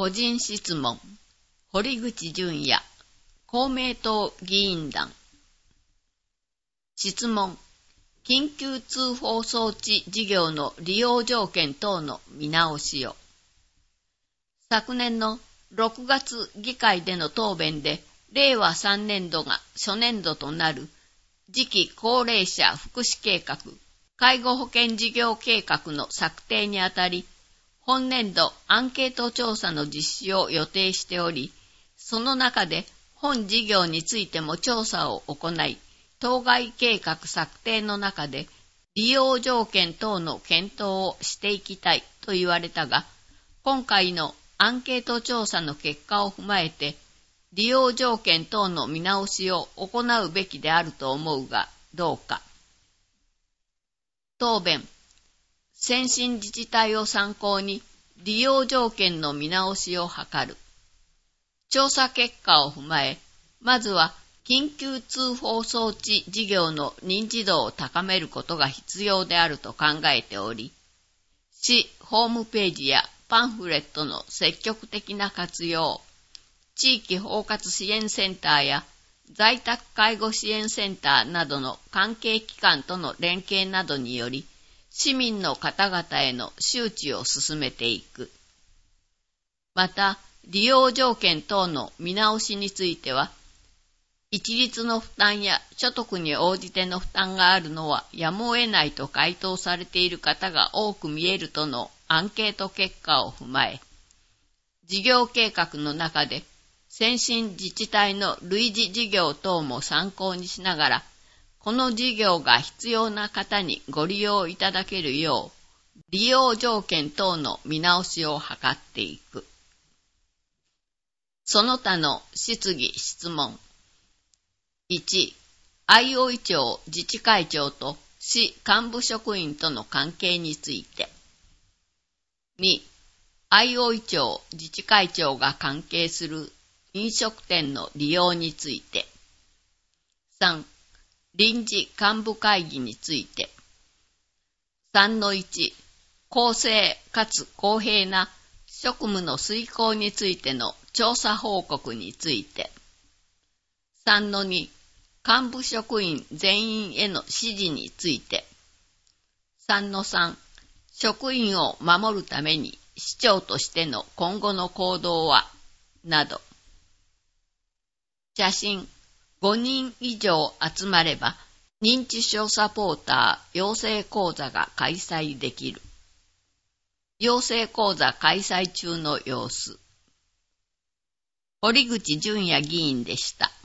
個人質問。堀口淳也、公明党議員団。質問。緊急通報装置事業の利用条件等の見直しを。昨年の6月議会での答弁で、令和3年度が初年度となる次期高齢者福祉計画、介護保険事業計画の策定にあたり、本年度アンケート調査の実施を予定しており、その中で本事業についても調査を行い、当該計画策定の中で利用条件等の検討をしていきたいと言われたが、今回のアンケート調査の結果を踏まえて、利用条件等の見直しを行うべきであると思うが、どうか。答弁。先進自治体を参考に利用条件の見直しを図る。調査結果を踏まえ、まずは緊急通報装置事業の認知度を高めることが必要であると考えており、市ホームページやパンフレットの積極的な活用、地域包括支援センターや在宅介護支援センターなどの関係機関との連携などにより、市民の方々への周知を進めていく。また、利用条件等の見直しについては、一律の負担や所得に応じての負担があるのはやむを得ないと回答されている方が多く見えるとのアンケート結果を踏まえ、事業計画の中で先進自治体の類似事業等も参考にしながら、この事業が必要な方にご利用いただけるよう、利用条件等の見直しを図っていく。その他の質疑質問。1、相生町自治会長と市幹部職員との関係について。2、相生町自治会長が関係する飲食店の利用について。3、臨時幹部会議について。3-1、公正かつ公平な職務の遂行についての調査報告について。3-2、幹部職員全員への指示について。3-3、職員を守るために市長としての今後の行動は、など。写真。5人以上集まれば、認知症サポーター養成講座が開催できる。養成講座開催中の様子。堀口淳也議員でした。